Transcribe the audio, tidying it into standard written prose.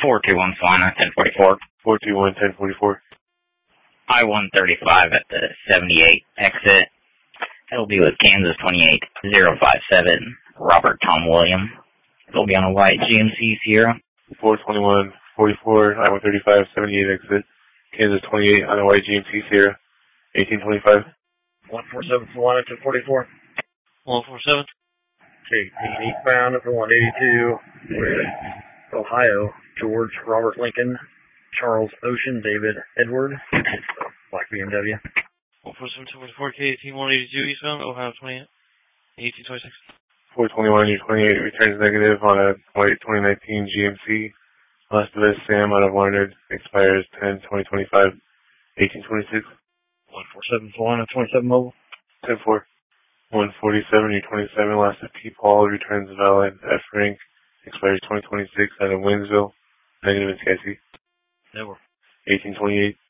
421 Salina, 1044. 421, 1044. I-135 at the 78 exit. It'll be with Kansas 28057, Robert Tom William. It'll be on a white GMC Sierra. 421, 44, I-135, 78 exit. Kansas 28 on a white GMC Sierra, 1825. 147 Salina, 1044. 147. Okay, eastbound for 182 with Ohio, George Robert Lincoln, Charles Ocean, David Edward, black BMW. 147 244 K18 182 eastbound, Ohio 28, 1826. 421, U28 returns negative on a white 2019 GMC. Last of us, Sam out of Larned, expires 10/2025, 1826. 147 Salina, 27 mobile. 10-4. 147, U27, last of P. Paul, returns valid F rank, expires 2026 out of Winsville, negative in CIC. Never. 1828.